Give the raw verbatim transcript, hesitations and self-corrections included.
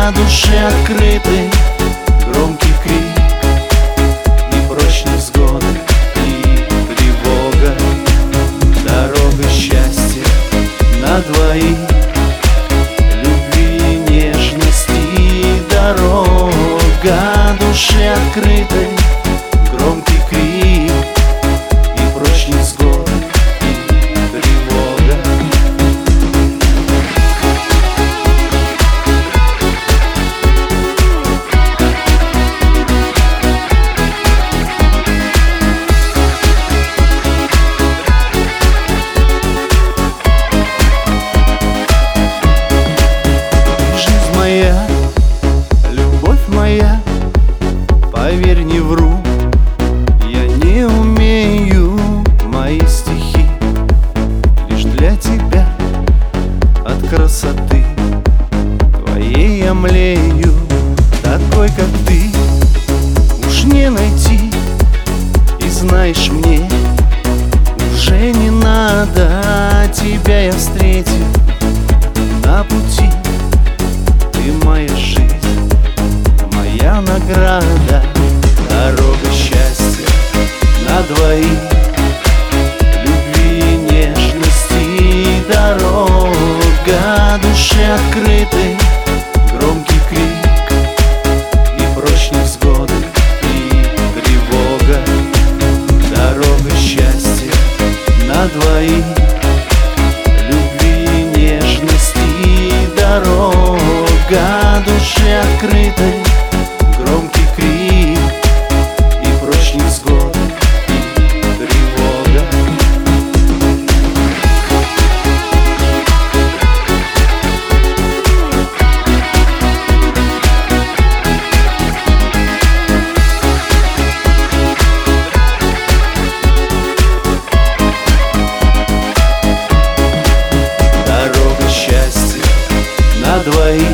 души открыты, громкий крик и прочь невзгоды, и тревога. Дорога счастья на двоих, любви и нежности дорога души открытой, громкий крик и прочь невзгоды, и тревога. Жизнь моя, любовь моя, поверь, не вру, я не умею мои стихи лишь для тебя. От красоты твоей я млею, такой, как ты, уж не найти. И знаешь, мне уже не надо, тебя я встретил на пути. Ты моя жизнь, моя награда, дорога счастья на двоих, любви и нежности дорога души открытой, громкий крик и прочь невзгоды, и тревога. Дорога счастья на двоих, любви и нежности дорога души открытой, громкий крик и прочь невзгоды, и тревога. Дорога счастья на двоих,